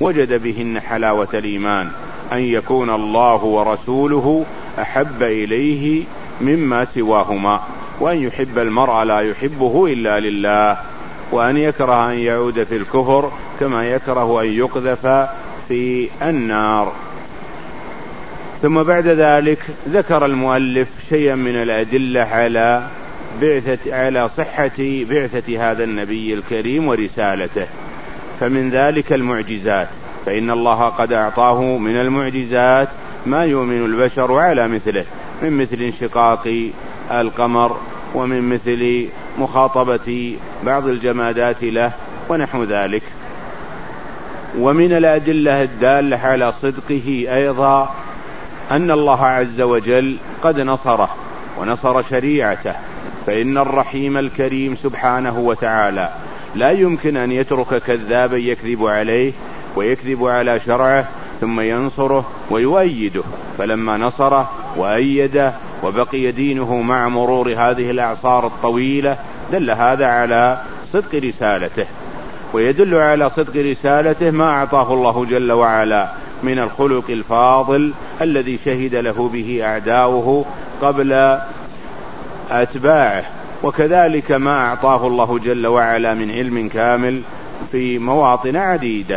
وجد بهن حلاوة الإيمان، أن يكون الله ورسوله أحب إليه مما سواهما، وأن يحب المرء لا يحبه إلا لله، وأن يكره أن يعود في الكفر كما يكره أن يقذف في النار. ثم بعد ذلك ذكر المؤلف شيئا من الأدلة على صحة بعثة هذا النبي الكريم ورسالته. فمن ذلك المعجزات، فإن الله قد أعطاه من المعجزات ما يؤمن البشر على مثله، من مثل انشقاق القمر، ومن مثل مخاطبة بعض الجمادات له ونحو ذلك. ومن الأدلة الدالة على صدقه أيضا أن الله عز وجل قد نصره ونصر شريعته، فإن الرحيم الكريم سبحانه وتعالى لا يمكن أن يترك كذابا يكذب عليه ويكذب على شرعه ثم ينصره ويؤيده، فلما نصره وأيده وبقي دينه مع مرور هذه الأعصار الطويلة دل هذا على صدق رسالته. ويدل على صدق رسالته ما أعطاه الله جل وعلا من الخلق الفاضل الذي شهد له به أعداؤه قبل أتباعه، وكذلك ما أعطاه الله جل وعلا من علم كامل في مواطن عديدة،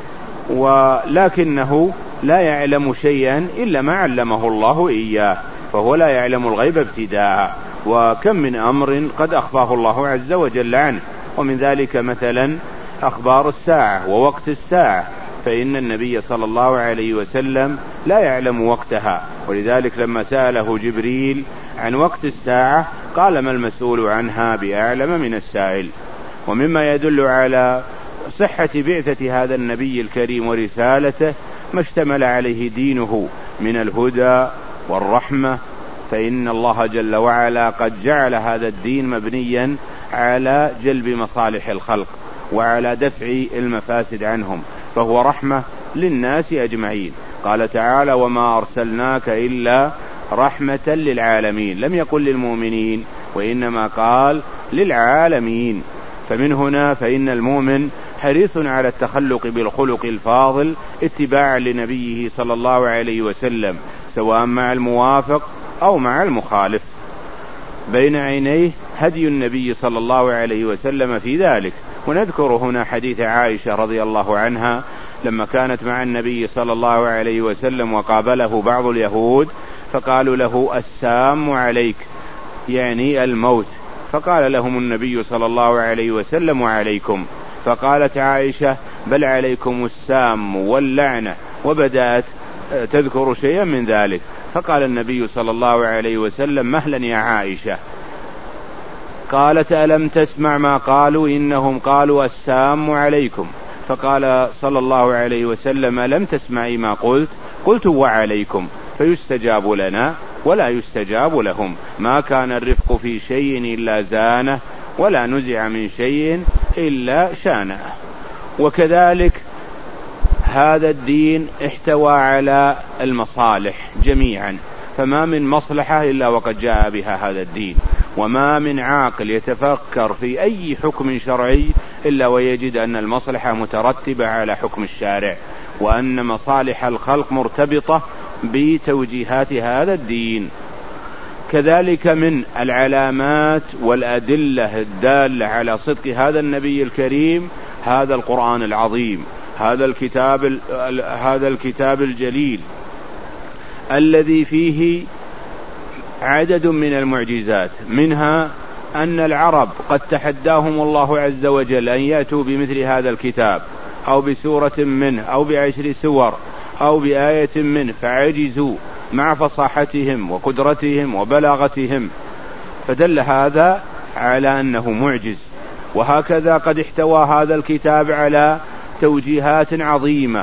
ولكنه لا يعلم شيئا إلا ما علمه الله إياه، فهو لا يعلم الغيب ابتداء، وكم من أمر قد أخفاه الله عز وجل عنه. ومن ذلك مثلا أخبار الساعة ووقت الساعة، فإن النبي صلى الله عليه وسلم لا يعلم وقتها، ولذلك لما سأله جبريل عن وقت الساعة قال ما المسؤول عنها بأعلم من السائل. ومما يدل على صحة بعثة هذا النبي الكريم ورسالته ما اشتمل عليه دينه من الهدى والرحمة، فإن الله جل وعلا قد جعل هذا الدين مبنيا على جلب مصالح الخلق وعلى دفع المفاسد عنهم، فهو رحمة للناس أجمعين. قال تعالى وما أرسلناك إلا رحمة للعالمين، لم يقل للمؤمنين وإنما قال للعالمين. فمن هنا فإن المؤمن حريص على التخلق بالخلق الفاضل اتباعا لنبيه صلى الله عليه وسلم، سواء مع الموافق أو مع المخالف. بين عينيه هدي النبي صلى الله عليه وسلم في ذلك. ونذكر هنا حديث عائشة رضي الله عنها لما كانت مع النبي صلى الله عليه وسلم وقابله بعض اليهود فقالوا له السام عليك، يعني الموت، فقال لهم النبي صلى الله عليه وسلم وعليكم، فقالت عائشة بل عليكم السام واللعنة، وبدأت تذكر شيئا من ذلك، فقال النبي صلى الله عليه وسلم مهلا يا عائشة. قالت ألم تسمع ما قالوا إنهم قالوا السام عليكم، فقال صلى الله عليه وسلم لم تسمعي ما قلت؟ قلت وعليكم، فيستجاب لنا ولا يستجاب لهم، ما كان الرفق في شيء إلا زانه ولا نزع من شيء إلا شانه. وكذلك هذا الدين احتوى على المصالح جميعا، فما من مصلحة إلا وقد جاء بها هذا الدين، وما من عاقل يتفكر في أي حكم شرعي إلا ويجد أن المصلحة مترتبة على حكم الشارع، وأن مصالح الخلق مرتبطة بتوجيهات هذا الدين. كذلك من العلامات والأدلة الدالة على صدق هذا النبي الكريم هذا القرآن العظيم، هذا الكتاب الجليل الذي فيه عدد من المعجزات، منها أن العرب قد تحداهم الله عز وجل أن يأتوا بمثل هذا الكتاب أو بسورة منه أو ب10 سور أو بآية منه، فعجزوا مع فصاحتهم وقدرتهم وبلاغتهم، فدل هذا على أنه معجز. وهكذا قد احتوى هذا الكتاب على توجيهات عظيمة،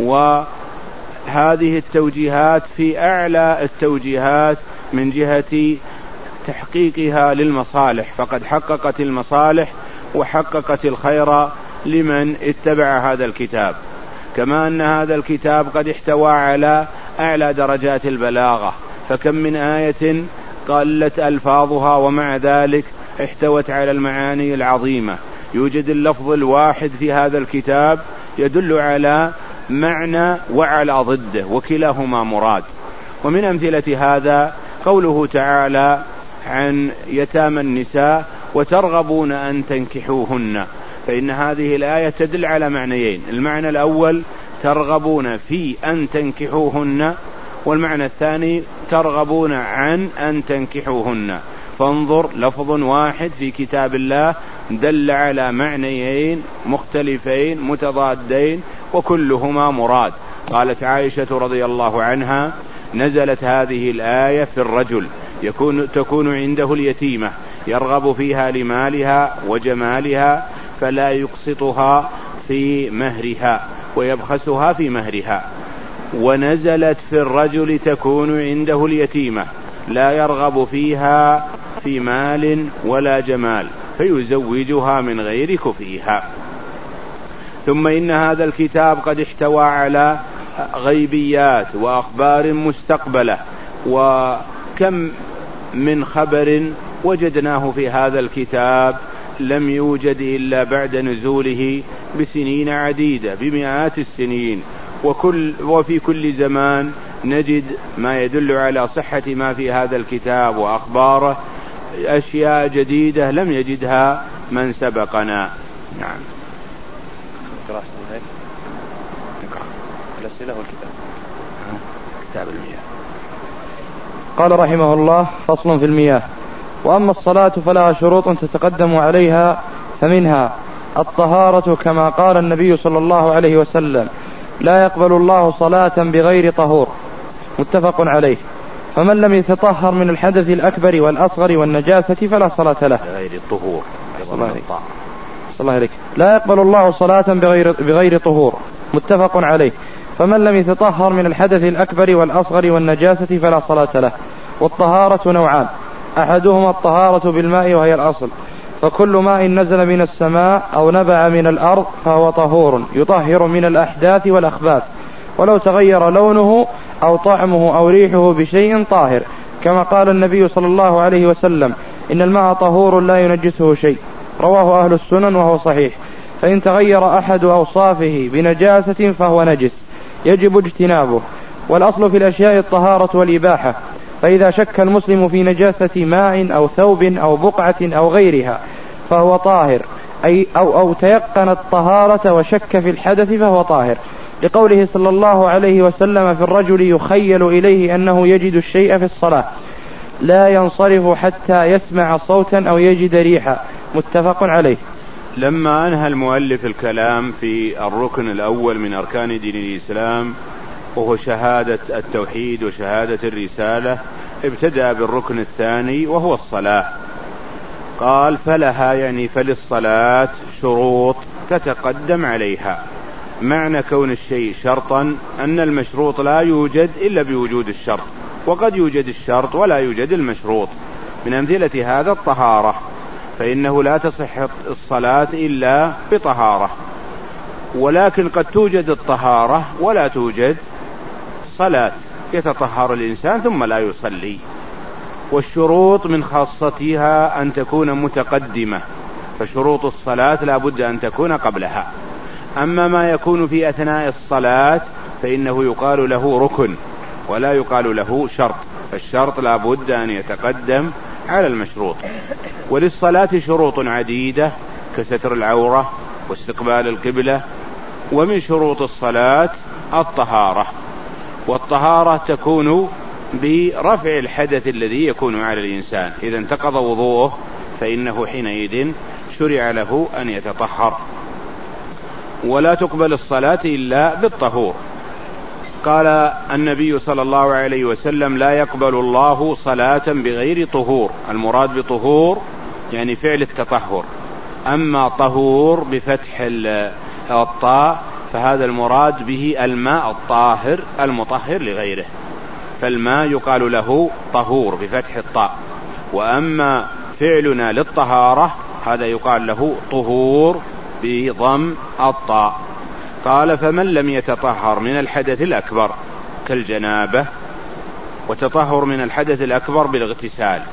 وهذه التوجيهات في أعلى التوجيهات من جهة تحقيقها للمصالح، فقد حققت المصالح وحققت الخير لمن اتبع هذا الكتاب. كما أن هذا الكتاب قد احتوى على أعلى درجات البلاغة، فكم من آية قلت ألفاظها ومع ذلك احتوت على المعاني العظيمة. يوجد اللفظ الواحد في هذا الكتاب يدل على معنى وعلى ضده، وكلاهما مراد. ومن أمثلة هذا قوله تعالى عن يتامى النساء وترغبون أن تنكحوهن، فإن هذه الآية تدل على معنيين: المعنى الأول ترغبون في أن تنكحوهن، والمعنى الثاني ترغبون عن أن تنكحوهن. فانظر، لفظ واحد في كتاب الله دل على معنيين مختلفين متضادين وكلهما مراد. قالت عائشة رضي الله عنها: نزلت هذه الآية في الرجل تكون عنده اليتيمة يرغب فيها لمالها وجمالها فلا يقسطها في مهرها ويبخسها في مهرها، ونزلت في الرجل تكون عنده اليتيمة لا يرغب فيها في مال ولا جمال فيزوجها من غير كفئها. ثم إن هذا الكتاب قد احتوى على غيبيات وأخبار مستقبلة، وكم من خبر وجدناه في هذا الكتاب لم يوجد إلا بعد نزوله بسنين عديدة، بمئات السنين، وفي كل زمان نجد ما يدل على صحة ما في هذا الكتاب وأخباره، أشياء جديدة لم يجدها من سبقنا. نعم. كتاب المياه. قال رحمه الله: فصل في المياه. وأما الصلاة فلها شروط تتقدم عليها، فمنها الطهارة، كما قال النبي صلى الله عليه وسلم: لا يقبل الله صلاة بغير طهور، متفق عليه. فمن لم يتطهر من الحدث الأكبر والأصغر والنجاسة فلا صلاة له. غير الطهور. الله عليك. لا يقبل الله صلاة بغير طهور، متفق عليه. فمن لم يتطهر من الحدث الأكبر والأصغر والنجاسة فلا صلاة له. والطهارة نوعان: أحدهما الطهارة بالماء وهي الأصل، فكل ماء نزل من السماء أو نبع من الأرض فهو طهور يطهر من الأحداث والأخباث، ولو تغير لونه أو طعمه أو ريحه بشيء طاهر، كما قال النبي صلى الله عليه وسلم: إن الماء طهور لا ينجسه شيء. رواه أهل السنن وهو صحيح. فإن تغير أحد أوصافه بنجاسة فهو نجس يجب اجتنابه. والأصل في الأشياء الطهارة والإباحة، فإذا شك المسلم في نجاسة ماء أو ثوب أو بقعة أو غيرها فهو طاهر، أو تيقن الطهارة وشك في الحدث فهو طاهر، لقوله صلى الله عليه وسلم في الرجل يخيل إليه أنه يجد الشيء في الصلاة لا ينصرف حتى يسمع صوتا أو يجد ريحا، متفق عليه. لما أنهى المؤلف الكلام في الركن الأول من أركان دين الإسلام وهو شهادة التوحيد وشهادة الرسالة، ابتدأ بالركن الثاني وهو الصلاة. قال: فلها، يعني فللصلاة شروط تتقدم عليها. معنى كون الشيء شرطا أن المشروط لا يوجد إلا بوجود الشرط، وقد يوجد الشرط ولا يوجد المشروط. من أمثلة هذا الطهارة، فإنه لا تصح الصلاة إلا بطهارة، ولكن قد توجد الطهارة ولا توجد صلاة، يتطهر الإنسان ثم لا يصلي. والشروط من خاصتها أن تكون متقدمة، فشروط الصلاة لا بد أن تكون قبلها. أما ما يكون في أثناء الصلاة فإنه يقال له ركن ولا يقال له شرط، فالشرط لا بد أن يتقدم على المشروط. وللصلاة شروط عديدة كستر العورة واستقبال القبلة. ومن شروط الصلاة الطهارة، والطهارة تكون برفع الحدث الذي يكون على الإنسان. إذا انتقض وضوءه فإنه حينئذ شرع له أن يتطهر. ولا تقبل الصلاة إلا بالطهور. قال النبي صلى الله عليه وسلم: لا يقبل الله صلاة بغير طهور. المراد بطهور يعني فعل التطهر. أما طهور بفتح الطاء فهذا المراد به الماء الطاهر المطهر لغيره، فالماء يقال له طهور بفتح الطاء. وأما فعلنا للطهارة هذا يقال له طهور بضم الطاء. قال: فمن لم يتطهر من الحدث الأكبر كالجنابة، وتطهر من الحدث الأكبر بالاغتسال،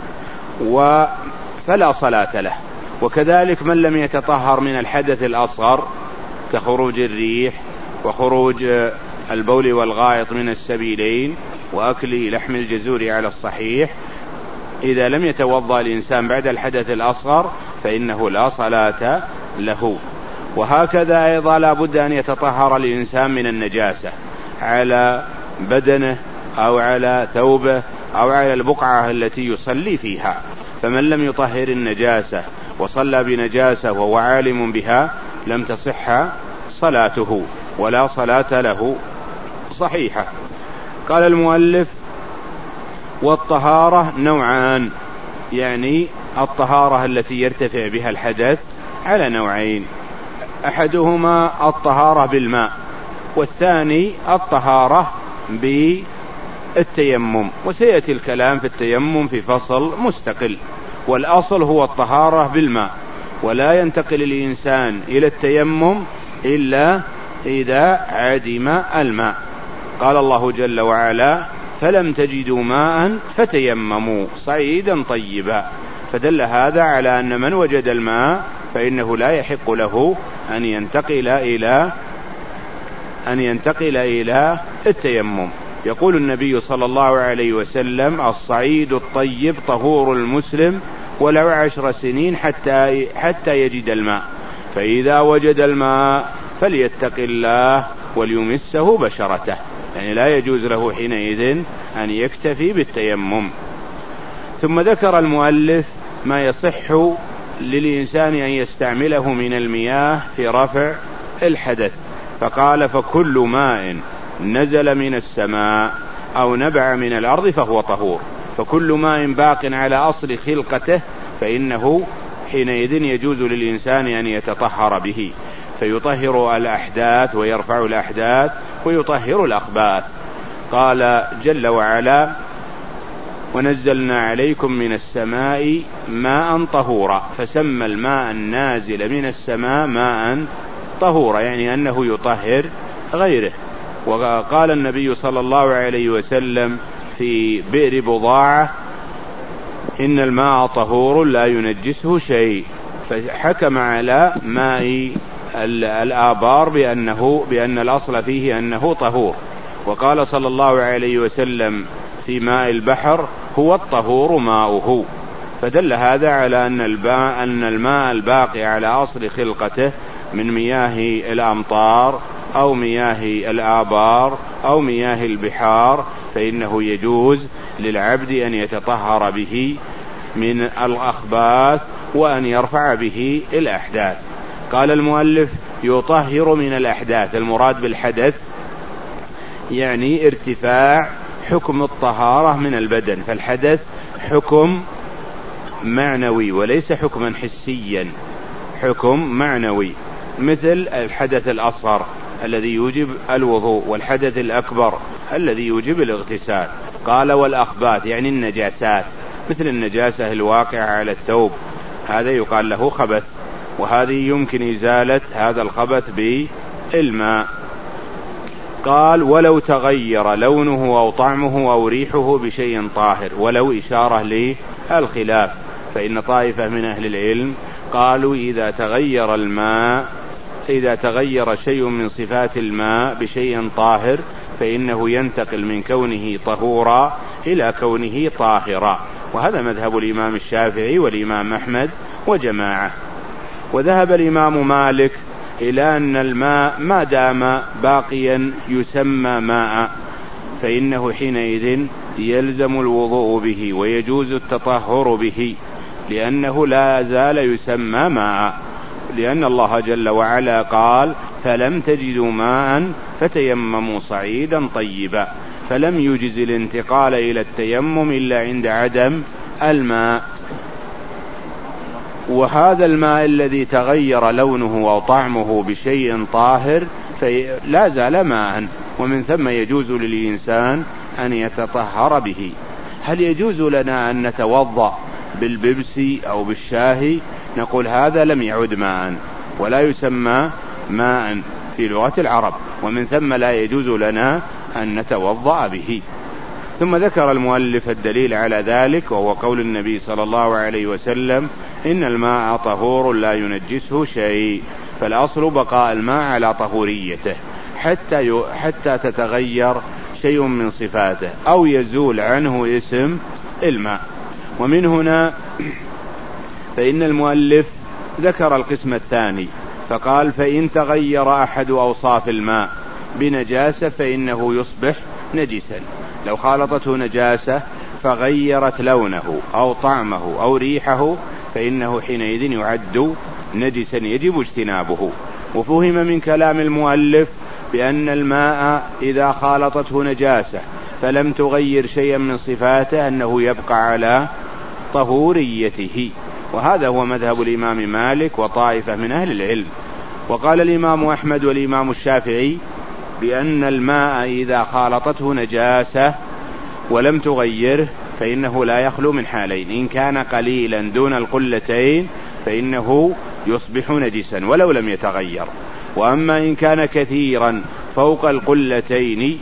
فلا صلاة له. وكذلك من لم يتطهر من الحدث الأصغر كخروج الريح وخروج البول والغائط من السبيلين وأكل لحم الجزور على الصحيح، إذا لم يتوضأ الإنسان بعد الحدث الأصغر فإنه لا صلاة له. وهكذا أيضا لا بد أن يتطهر الإنسان من النجاسة على بدنه أو على ثوبه أو على البقعة التي يصلي فيها، فمن لم يطهر النجاسة وصلى بنجاسة وهو عالم بها لم تصح صلاته ولا صلاة له صحيحة. قال المؤلف: والطهارة نوعان، يعني الطهارة التي يرتفع بها الحدث على نوعين، أحدهما الطهارة بالماء، والثاني الطهارة بالتيمم، وسيأتي الكلام في التيمم في فصل مستقل. والأصل هو الطهارة بالماء، ولا ينتقل الإنسان إلى التيمم إلا إذا عدم الماء. قال الله جل وعلا: فلم تجدوا ماء فتيمموا صعيدا طيبا، فدل هذا على أن من وجد الماء فإنه لا يحق له أن ينتقل إلى التيمم. يقول النبي صلى الله عليه وسلم: الصعيد الطيب طهور المسلم ولو 10 سنين حتى يجد الماء، فإذا وجد الماء فليتق الله وليمسه بشرته، يعني لا يجوز له حينئذ أن يكتفي بالتيمم. ثم ذكر المؤلف ما يصح للإنسان أن يستعمله من المياه في رفع الحدث، فقال: فكل ماء نزل من السماء أو نبع من الأرض فهو طهور. فكل ماء باق على أصل خلقته فإنه حينئذ يجوز للإنسان أن يتطهر به، فيطهر الأحداث ويرفع الأحداث ويطهر الأخباث. قال جل وعلا: ونزلنا عليكم من السماء ماء طهورا، فسمى الماء النازل من السماء ماء طهورا، يعني أنه يطهر غيره. وقال النبي صلى الله عليه وسلم في بئر بضاعة: إن الماء طهور لا ينجسه شيء، فحكم على ماء الآبار بأن الأصل فيه أنه طهور. وقال صلى الله عليه وسلم في ماء البحر: هو الطهور ماؤه، فدل هذا على أن الماء الباقي على أصل خلقته من مياه الأمطار أو مياه الآبار أو مياه البحار فإنه يجوز للعبد أن يتطهر به من الأخباث وأن يرفع به الأحداث. قال المؤلف: يطهر من الأحداث، المراد بالحدث يعني ارتفاع حكم الطهارة من البدن، فالحدث حكم معنوي وليس حكما حسيا، حكم معنوي، مثل الحدث الأصغر الذي يوجب الوضوء، والحدث الأكبر الذي يوجب الاغتسال. قال: والأخباث يعني النجاسات، مثل النجاسة الواقعة على الثوب، هذا يقال له خبث، وهذه يمكن إزالة هذا الخبث بالماء. قال: ولو تغير لونه أو طعمه أو ريحه بشيء طاهر، ولو إشارة للخلاف، فإن طائفة من أهل العلم قالوا إذا تغير شيء من صفات الماء بشيء طاهر فإنه ينتقل من كونه طهورا إلى كونه طاهرا، وهذا مذهب الإمام الشافعي والإمام أحمد وجماعة. وذهب الإمام مالك إلى أن الماء ما دام باقيا يسمى ماء فإنه حينئذ يلزم الوضوء به ويجوز التطهر به، لأنه لا زال يسمى ماء، لأن الله جل وعلا قال: فلم تجدوا ماء فتيمموا صعيدا طيبا، فلم يجز الانتقال إلى التيمم إلا عند عدم الماء. وهذا الماء الذي تغير لونه أو طعمه بشيء طاهر لا زال ماء، ومن ثم يجوز للإنسان أن يتطهر به. هل يجوز لنا أن نتوضأ بالببسي أو بالشاهي؟ نقول هذا لم يعد ماء ولا يسمى ماء في لغة العرب، ومن ثم لا يجوز لنا أن نتوضأ به. ثم ذكر المؤلف الدليل على ذلك، وهو قول النبي صلى الله عليه وسلم: إن الماء طهور لا ينجسه شيء، فالأصل بقاء الماء على طهوريته حتى تتغير شيء من صفاته أو يزول عنه اسم الماء. ومن هنا فإن المؤلف ذكر القسم الثاني فقال: فإن تغير أحد أوصاف الماء بنجاسة فإنه يصبح نجسا. لو خالطته نجاسة فغيرت لونه أو طعمه أو ريحه فإنه حينئذ يعد نجسا يجب اجتنابه. وفهم من كلام المؤلف بأن الماء إذا خالطته نجاسة فلم تغير شيئا من صفاته أنه يبقى على طهوريته، وهذا هو مذهب الإمام مالك وطائفة من أهل العلم. وقال الإمام أحمد والإمام الشافعي بأن الماء إذا خالطته نجاسة ولم تغيره فإنه لا يخلو من حالين: إن كان قليلا دون القلتين فإنه يصبح نجسا ولو لم يتغير، وأما إن كان كثيرا فوق القلتين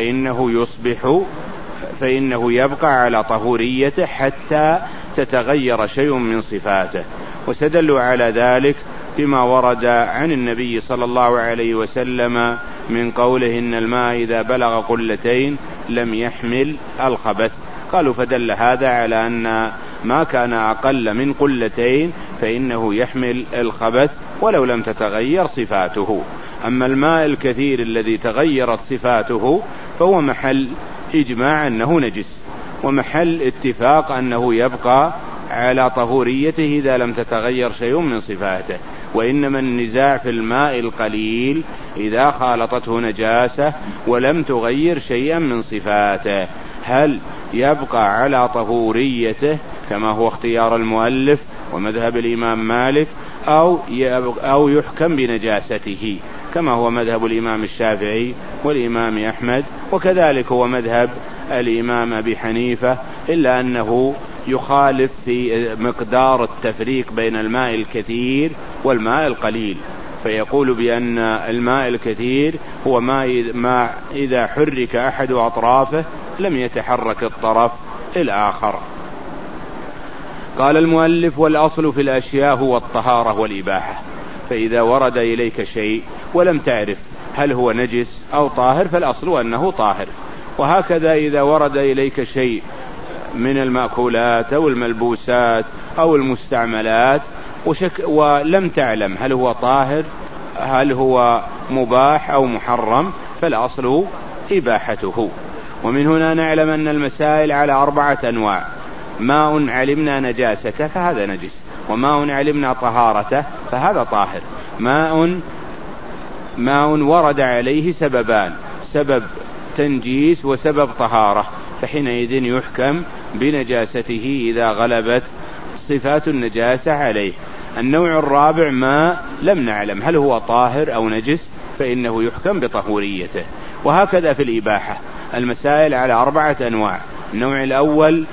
فإنه يبقى على طهوريته حتى تتغير شيء من صفاته. واستدلوا على ذلك بما ورد عن النبي صلى الله عليه وسلم من قوله: إن الماء إذا بلغ قلتين لم يحمل الخبث. قالوا: فدل هذا على أن ما كان أقل من قلتين فإنه يحمل الخبث ولو لم تتغير صفاته. أما الماء الكثير الذي تغيرت صفاته فهو محل إجماع أنه نجس، ومحل اتفاق أنه يبقى على طهوريته إذا لم تتغير شيء من صفاته. وإنما النزاع في الماء القليل إذا خالطته نجاسة ولم تغير شيئا من صفاته، هل يبقى على طهوريته كما هو اختيار المؤلف ومذهب الإمام مالك، أو يحكم بنجاسته كما هو مذهب الإمام الشافعي والإمام أحمد، وكذلك هو مذهب الإمام أبي حنيفة، إلا أنه يخالف في مقدار التفريق بين الماء الكثير والماء القليل، فيقول بأن الماء الكثير هو ما إذا حرك أحد أطرافه لم يتحرك الطرف الآخر. قال المؤلف: والأصل في الأشياء هو الطهارة والإباحة، فإذا ورد إليك شيء ولم تعرف هل هو نجس أو طاهر فالأصل أنه طاهر. وهكذا إذا ورد إليك شيء من المأكولات أو الملبوسات أو المستعملات ولم تعلم هل هو طاهر هل هو مباح أو محرم فالأصل إباحته. ومن هنا نعلم أن المسائل على 4 أنواع: ماء علمنا نجاسته فهذا نجس، وماء علمنا طهارته فهذا طاهر، ماء ورد عليه سببان: سبب تنجيس وسبب طهارة، فحينئذ يحكم بنجاسته إذا غلبت صفات النجاسة عليه. النوع الرابع: ماء لم نعلم هل هو طاهر أو نجس فإنه يحكم بطهوريته. وهكذا في الإباحة المسائل على 4 أنواع: النوع الأول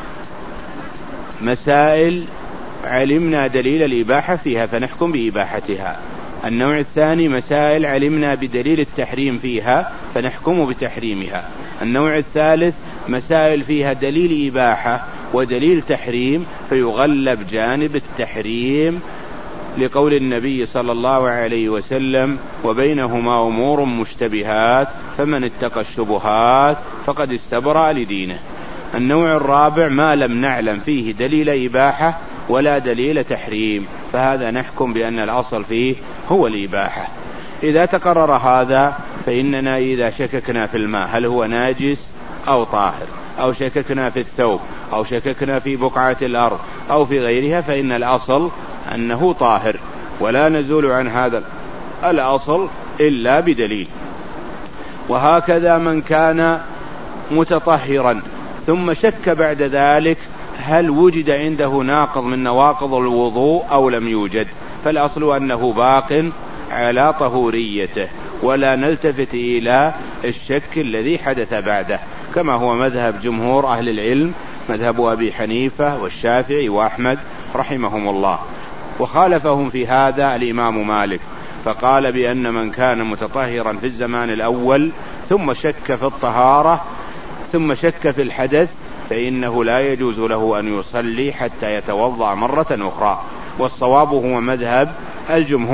مسائل علمنا دليل الإباحة فيها فنحكم بإباحتها. النوع الثاني مسائل علمنا بدليل التحريم فيها فنحكم بتحريمها. النوع الثالث مسائل فيها دليل إباحة ودليل تحريم فيغلب جانب التحريم لقول النبي صلى الله عليه وسلم: وبينهما أمور مشتبهات فمن اتقى الشبهات فقد استبرأ لدينه. النوع الرابع ما لم نعلم فيه دليل إباحة ولا دليل تحريم، فهذا نحكم بأن الأصل فيه هو الإباحة. إذا تقرر هذا فإننا إذا شككنا في الماء هل هو ناجس أو طاهر، أو شككنا في الثوب، أو شككنا في بقعة الأرض أو في غيرها، فإن الأصل أنه طاهر، ولا نزول عن هذا الأصل إلا بدليل. وهكذا من كان متطهرا ثم شك بعد ذلك هل وجد عنده ناقض من نواقض الوضوء أو لم يوجد، فالأصل أنه باق على طهوريته، ولا نلتفت إلى الشك الذي حدث بعده، كما هو مذهب جمهور أهل العلم، مذهب أبي حنيفة والشافعي وأحمد رحمهم الله. وخالفهم في هذا الإمام مالك، فقال بأن من كان متطهرا في الزمان الأول ثم شك في الطهارة ثم شك في الحدث فإنه لا يجوز له أن يصلي حتى يتوضأ مرة أخرى. والصواب هو مذهب الجمهور،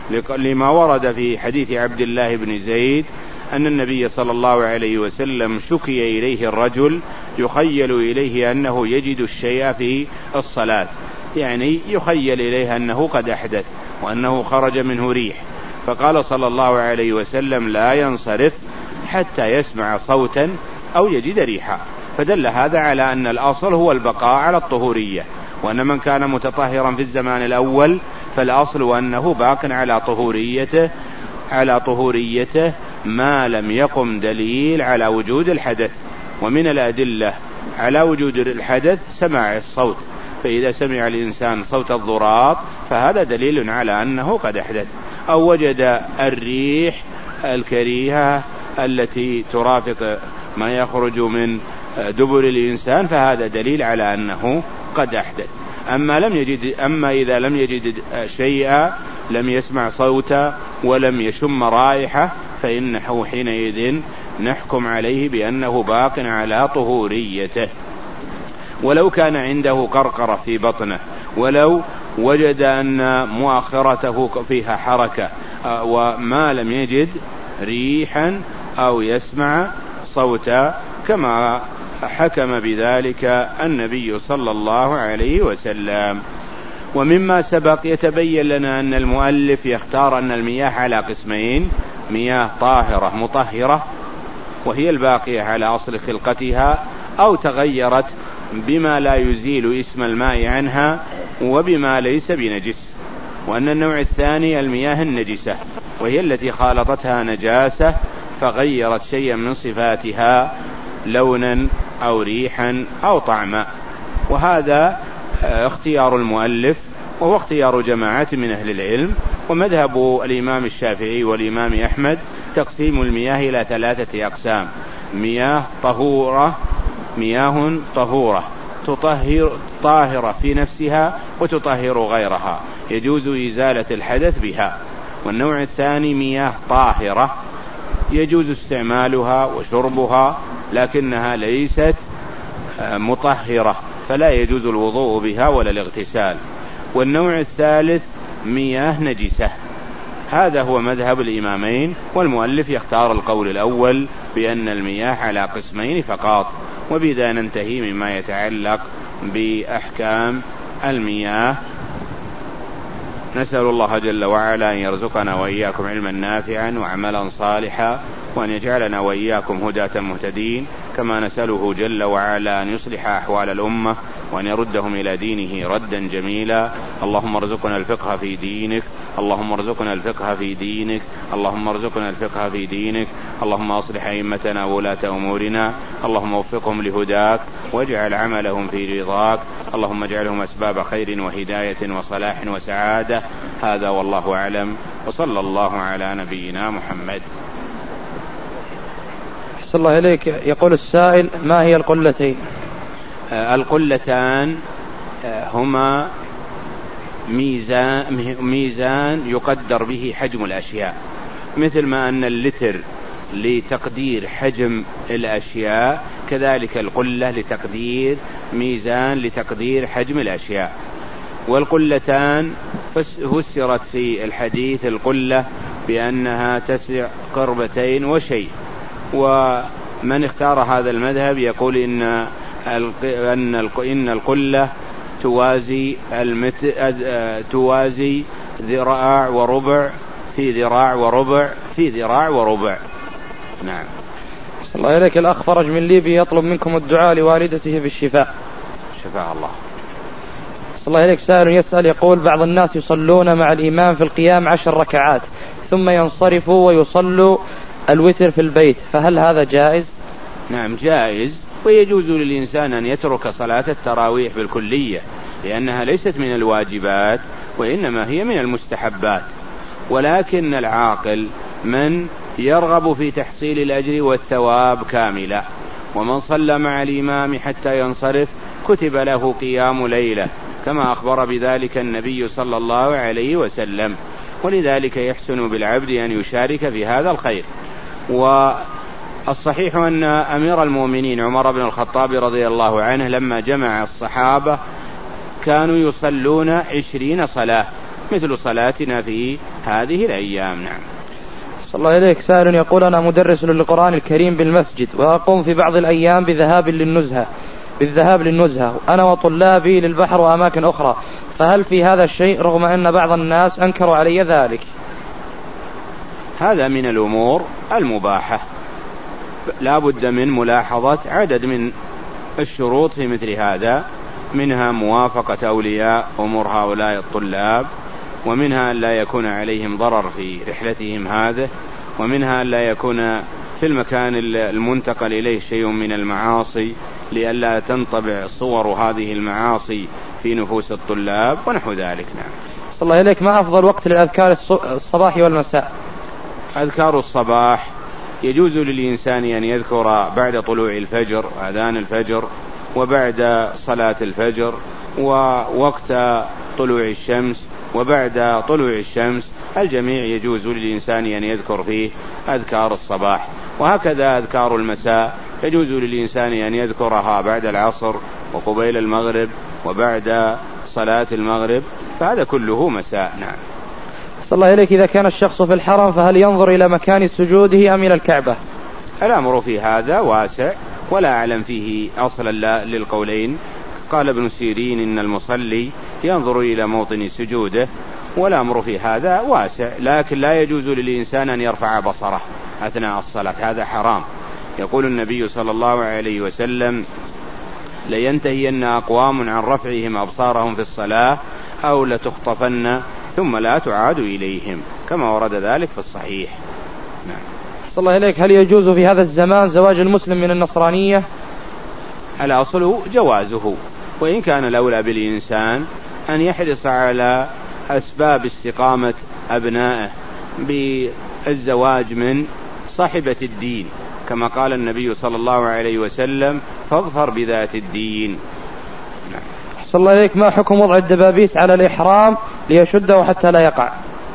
لما ورد في حديث عبد الله بن زيد أن النبي صلى الله عليه وسلم شكي إليه الرجل يخيل إليه أنه يجد الشيء في الصلاة، يعني يخيل إليه أنه قد أحدث وأنه خرج منه ريح، فقال صلى الله عليه وسلم لا ينصرف حتى يسمع صوتا أو يجد ريحا، فدل هذا على أن الأصل هو البقاء على الطهورية، وأن من كان متطهرا في الزمان الأول فالأصل أنه باق على طهوريته ما لم يقم دليل على وجود الحدث. ومن الأدلة على وجود الحدث سماع الصوت، فإذا سمع الإنسان صوت الضراط فهذا دليل على أنه قد أحدث، أو وجد الريح الكريهة التي ترافق ما يخرج من دبر الإنسان فهذا دليل على أنه قد أحدث. أما إذا لم يجد شيئا، لم يسمع صوتا ولم يشم رائحة، فإنه حينئذ نحكم عليه بأنه باق على طهوريته. ولو كان عنده قرقرة في بطنه، ولو وجد أن مؤخرته فيها حركة وما لم يجد ريحا أو يسمع صوتا، كما حكم بذلك النبي صلى الله عليه وسلم. ومما سبق يتبين لنا أن المؤلف يختار أن المياه على قسمين: مياه طاهرة مطهرة وهي الباقية على أصل خلقتها، أو تغيرت بما لا يزيل اسم الماء عنها وبما ليس بنجس. وأن النوع الثاني المياه النجسة، وهي التي خالطتها نجاسة فغيرت شيئا من صفاتها لونا أو ريحا أو طعما. وهذا اختيار المؤلف، وهو اختيار جماعة من أهل العلم. ومذهب الإمام الشافعي والإمام أحمد تقسيم المياه إلى 3 أقسام: مياه طهورة طاهرة في نفسها وتطهر غيرها، يجوز إزالة الحدث بها. والنوع الثاني مياه طاهرة يجوز استعمالها وشربها لكنها ليست مطهرة، فلا يجوز الوضوء بها ولا الاغتسال. والنوع الثالث مياه نجسة. هذا هو مذهب الإمامين، والمؤلف يختار القول الأول بأن المياه على قسمين فقط. وبذا ننتهي مما يتعلق بأحكام المياه. نسأل الله جل وعلا أن يرزقنا وإياكم علما نافعا وعملا صالحا، وأن يجعلنا وإياكم هداة مهتدين، كما نسأله جل وعلا أن يصلح أحوال الأمة وأن يردهم إلى دينه ردا جميلا. اللهم ارزقنا الفقه في دينك، اللهم ارزقنا الفقه في دينك، اللهم ارزقنا الفقه في دينك. اللهم أصلح أئمتنا وولاة أمورنا، اللهم وفقهم لهداك واجعل عملهم في رضاك، اللهم اجعلهم أسباب خير وهداية وصلاح وسعادة. هذا والله أعلم، وصلى الله على نبينا محمد. صلى الله إليك. يقول السائل: ما هي القلتين؟ القلتان هما ميزان يقدر به حجم الأشياء، مثل ما أن اللتر لتقدير حجم الأشياء، كذلك القلة لتقدير ميزان لتقدير حجم الأشياء. والقلتان فسرت في الحديث القلة بأنها تسع قربتين وشيء. ومن اختار هذا المذهب يقول إن القلة توازي ذراع وربع في ذراع وربع في ذراع وربع. نعم. صلى الله إليك. الأخ فرج من ليبيا يطلب منكم الدعاء لوالدته بالشفاء. شفاء الله. صلى الله إليك. سائل يسأل يقول: بعض الناس يصلون مع الإمام في القيام 10 ركعات ثم ينصرفوا ويصلوا الوتر في البيت، فهل هذا جائز؟ نعم جائز، ويجوز للإنسان أن يترك صلاة التراويح بالكلية، لأنها ليست من الواجبات وإنما هي من المستحبات. ولكن العاقل من يرغب في تحصيل الأجر والثواب كاملا، ومن صلى مع الإمام حتى ينصرف كتب له قيام ليلة، كما أخبر بذلك النبي صلى الله عليه وسلم. ولذلك يحسن بالعبد أن يشارك في هذا الخير. والصحيح أن أمير المؤمنين عمر بن الخطاب رضي الله عنه لما جمع الصحابة كانوا يصلون 20 صلاة مثل صلاتنا في هذه الأيام. نعم. صلى الله إليك. سائل يقول: أنا مدرس للقرآن الكريم بالمسجد، وأقوم في بعض الأيام بالذهاب للنزهة أنا وطلابي للبحر وأماكن أخرى، فهل في هذا الشيء رغم أن بعض الناس أنكروا علي ذلك؟ هذا من الأمور المباحة، لا بد من ملاحظة عدد من الشروط في مثل هذا، منها موافقة أولياء أمور هؤلاء الطلاب، ومنها أن لا يكون عليهم ضرر في رحلتهم هذه، ومنها أن لا يكون في المكان المنتقل إليه شيء من المعاصي لئلا تنطبع صور هذه المعاصي في نفوس الطلاب ونحو ذلك. نعم. صلى الله إليك. ما أفضل وقت للأذكار الصباح والمساء؟ أذكار الصباح يجوز للإنسان أن يذكر بعد طلوع الفجر، أذان الفجر، وبعد صلاة الفجر، ووقت طلوع الشمس، وبعد طلوع الشمس، الجميع يجوز للإنسان أن يذكر فيه أذكار الصباح. وهكذا أذكار المساء يجوز للإنسان أن يذكرها بعد العصر وقبيل المغرب وبعد صلاة المغرب، فهذا كله مساء. نعم. صلى الله إليك. إذا كان الشخص في الحرم فهل ينظر إلى مكان سجوده أم إلى الكعبة؟ الأمر في هذا واسع، ولا أعلم فيه أصلا للقولين. قال ابن سيرين إن المصلي ينظر إلى موطن سجوده، والأمر في هذا واسع، لكن لا يجوز للإنسان أن يرفع بصره أثناء الصلاة، هذا حرام. يقول النبي صلى الله عليه وسلم: لينتهين أقوام عن رفعهم أبصارهم في الصلاة أو لتخطفن ثم لا تعاد إليهم، كما ورد ذلك في الصحيح. نعم. صلى الله إليك. هل يجوز في هذا الزمان زواج المسلم من النصرانية؟ الأصل جوازه، وإن كان الأولى بالإنسان أن يحرص على أسباب استقامة أبنائه بالزواج من صاحبة الدين، كما قال النبي صلى الله عليه وسلم: فاظفر بذات الدين. نعم. صلى الله عليك. ما حكم وضع الدبابيس على الإحرام ليشده حتى لا يقع؟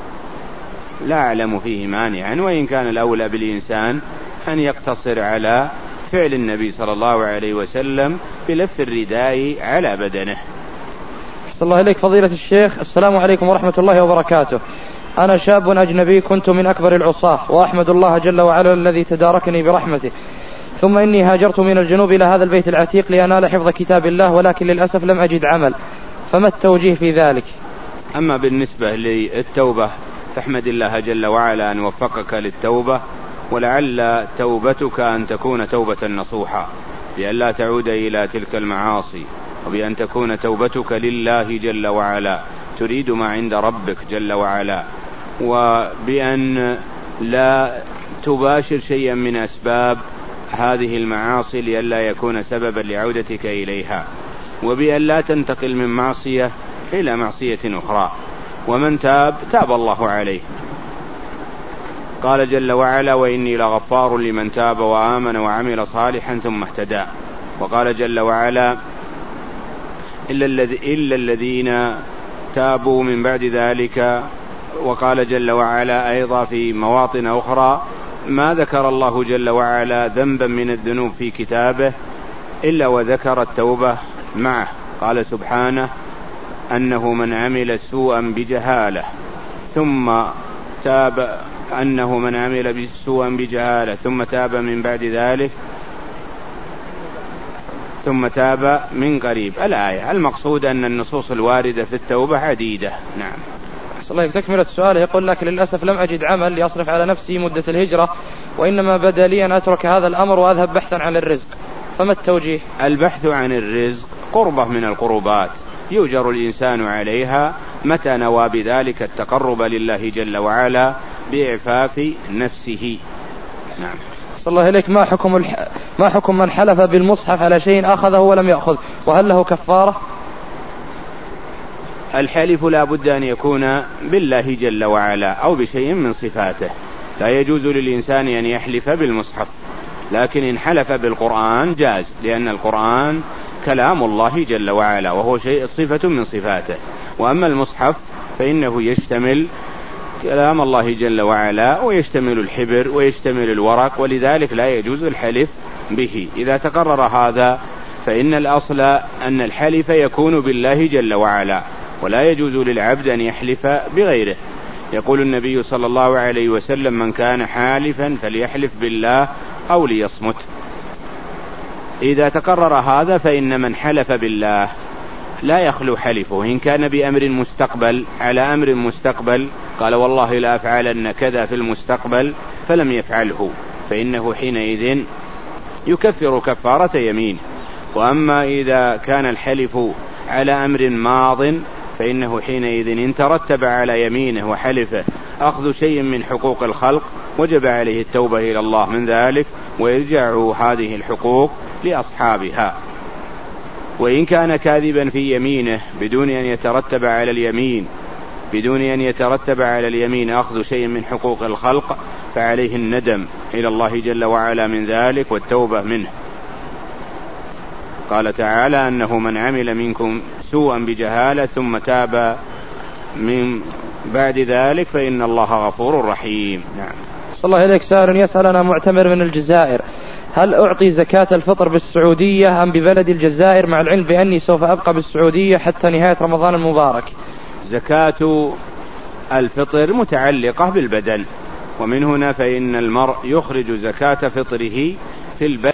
لا أعلم فيه مانعا، وإن كان الأولى بالإنسان أن يقتصر على فعل النبي صلى الله عليه وسلم بلف الرداء على بدنه. صلى الله عليك. فضيلة الشيخ، السلام عليكم ورحمة الله وبركاته. أنا شاب أجنبي كنت من أكبر العصاة، وأحمد الله جل وعلا الذي تداركني برحمته، ثم إني هاجرت من الجنوب إلى هذا البيت العتيق لأنال حفظ كتاب الله، ولكن للأسف لم أجد عمل، فما التوجيه في ذلك؟ أما بالنسبة للتوبة فاحمد الله جل وعلا أن وفقك للتوبة، ولعل توبتك أن تكون توبة نصوحة بأن لا تعود إلى تلك المعاصي، وبأن تكون توبتك لله جل وعلا تريد ما عند ربك جل وعلا، وبأن لا تباشر شيئا من أسباب هذه المعاصي لئلا يكون سببا لعودتك إليها، وبأن لا تنتقل من معصية إلى معصية أخرى. ومن تاب تاب الله عليه. قال جل وعلا: وإني لغفار لمن تاب وآمن وعمل صالحا ثم اهتدى. وقال جل وعلا: إلا الذين تابوا من بعد ذلك. وقال جل وعلا أيضا في مواطن أخرى: ما ذكر الله جل وعلا ذنبا من الذنوب في كتابه إلا وذكر التوبة معه. قال سبحانه: أنه من عمل سوءا بجهالة ثم تاب ثم تاب من بعد ذلك ثم تاب من قريب. الآية. المقصود أن النصوص الواردة في التوبة عديدة. نعم. صلى الله تكملة السؤال. يقول: لكن للأسف لم أجد عمل لأصرف على نفسي مدة الهجرة، وإنما بدا لي أن أترك هذا الأمر وأذهب بحثا عن الرزق، فما التوجيه؟ البحث عن الرزق قربة من القربات يؤجر الإنسان عليها متى نوى بذلك التقرب لله جل وعلا بإعفاف نفسه. نعم. صلى الله إليك. ما حكم من حلف بالمصحف على شيء أخذه ولم يأخذ، وهل له كفارة؟ الحلف لا بد أن يكون بالله جل وعلا أو بشيء من صفاته، لا يجوز للإنسان أن يحلف بالمصحف، لكن إن حلف بالقرآن جاز، لأن القرآن كلام الله جل وعلا وهو صفة من صفاته. وأما المصحف فإنه يشتمل كلام الله جل وعلا ويشتمل الحبر ويشتمل الورق، ولذلك لا يجوز الحلف به. إذا تقرر هذا فإن الأصل أن الحلف يكون بالله جل وعلا، ولا يجوز للعبد أن يحلف بغيره. يقول النبي صلى الله عليه وسلم: من كان حالفا فليحلف بالله أو ليصمت. إذا تقرر هذا فإن من حلف بالله لا يخلو حلفه، إن كان بأمر مستقبل على أمر مستقبل، قال والله لا أفعلن كذا في المستقبل فلم يفعله، فإنه حينئذ يكفر كفارة يمين. وأما إذا كان الحلف على أمر ماض فإنه حينئذ إن ترتب على يمينه وحلفه أخذ شيء من حقوق الخلق وجب عليه التوبة إلى الله من ذلك ويرجع هذه الحقوق لأصحابها. وإن كان كاذبا في يمينه بدون أن يترتب على اليمين أخذ شيء من حقوق الخلق فعليه الندم إلى الله جل وعلا من ذلك والتوبة منه. قال تعالى: أنه من عمل منكم سوءا بجهالة ثم تاب من بعد ذلك فإن الله غفور رحيم. نعم. صلى الله عليك. سائل يسألنا معتمر من الجزائر: هل أعطي زكاة الفطر بالسعودية أم ببلد الجزائر، مع العلم بأني سوف أبقى بالسعودية حتى نهاية رمضان المبارك؟ زكاة الفطر متعلقة بالبدن، ومن هنا فإن المرء يخرج زكاة فطره في البدن